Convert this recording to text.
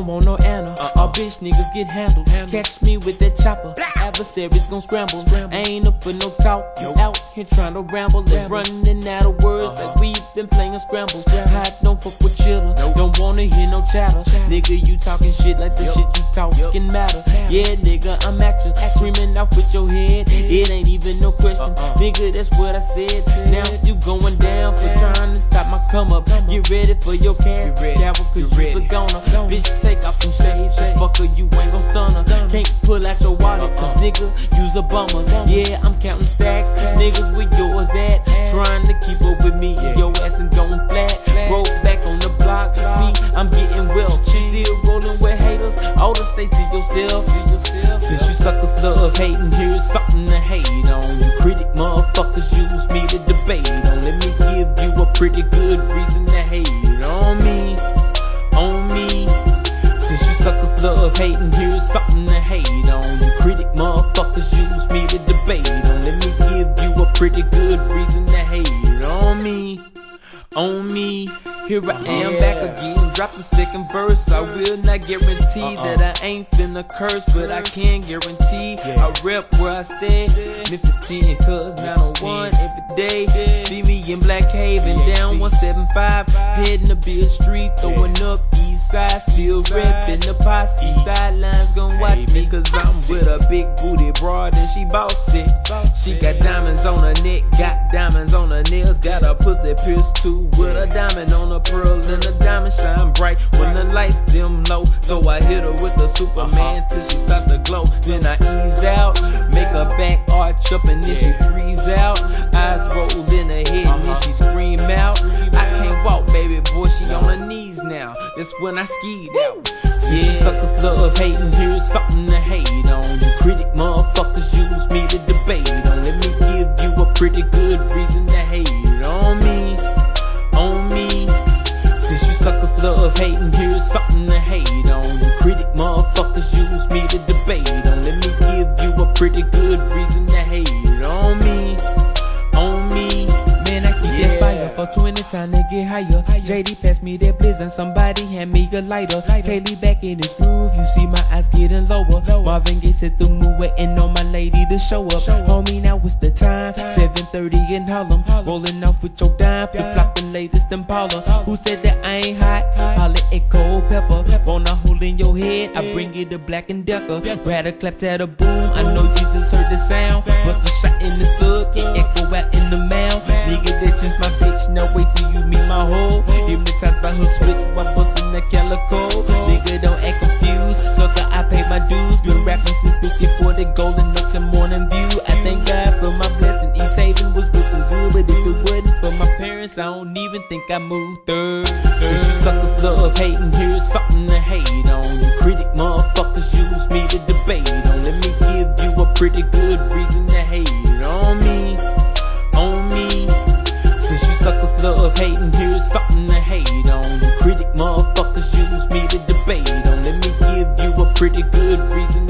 don't want no Anna. All bitch niggas get handled. Catch me with that chopper. Adversaries gon' scramble. I ain't up for no talk. You out here trying to ramble and running out of words like we been playing scramble. Hot don't fuck with chillin'. Don't wanna hear no chatter. Nigga, you talking shit like the shit you talking matter. Yeah, nigga, I'm at you. Screaming out with your head. It ain't even no question. Nigga, that's what I said. Now you going down for trying to stop my come up. Get ready for your cash. Dabble cause you's a goner. Bitch, take off them shades. Fucker, you ain't gon' stun her. Can't pull out your wallet cause nigga, you's a bummer. Yeah, I'm counting stacks. Niggas, where yours at? Trying to keep up with me. Your ass ain't going flat. Broke back on the block. See, I'm getting well. Still rolling with haters. All to stay to yourself. Since you suckers love hating, here's something to hate on. You critic motherfuckers use me to debate on. Let me give you a pretty good reason to hate on me. On me. Since you suckers love hating, here's something to hate on. You critic motherfuckers use me to debate on. Let me give you a pretty good reason to hate on me. On me. Here I am back again, drop the second verse. I will not guarantee that I ain't finna curse, but I can guarantee I rep where I stay. Memphis 10, cuz 901 every day. See me in Black Cave and down 175, heading to Bill Street, throwing up east side, still reppin' the posse. Sidelines gon' watch me, cause I'm with a big booty broad and she bossy. She got diamonds on her neck, got diamonds on her nails, got a pussy pierced too with a diamond on her pearl and a diamond shine bright when the lights dim low. So I hit her with a Superman till she start to glow. Then I ease out, make her back arch up and then she freeze out. Eyes roll in her head and then she scream out. I can't walk, baby boy, she on her knees now. That's when I skied out. Yeah, suckers love hating, here's something to hate on. You critic motherfuckers use me to debate on. Let me give you a pretty good reason to hate on me. On me. Since you suckers love hating, here's something to hate on. You critic motherfuckers use me to debate on. Let me give you a pretty good reason to hate on me. On me. Man, I keep that fire for 20 time to get higher. JD passed me that blizz and somebody hand me a lighter. Kaylee back in his groove, you see my eyes getting lower. Marvin Gaye set the mood, waiting on my lady to show up. Homie, now it's the time, 7:30 in Harlem. Rolling off with your dime, flip-flopping latest Impala. Who said that I ain't hot? Holla at Cold Pepper. Want a hole in your head, I bring you the Black and Decker. Rather clap to the boom, I know you just heard the sound. Bust a shot in the sub, it echo out in the mouth. Nigga, that's just my bitch, now wait till you meet my hoe. Hypnotized by her switch while bustin' the calico. Nigga, don't act confused, sucker, I pay my dues. Been rapping since 54, the golden notes and morning view. I thank God for my blessing, East Haven was looking good. But if it wasn't for my parents, I don't even think I moved third. Since you suckers love hating, here's something to hate on. You critic motherfuckers use me to debate on. Let me give you a pretty good reason to hate on me. On me. Since you suckers love hating, here's something to hate on. You critic motherfuckers use me to debate on. Let me give you a pretty good reason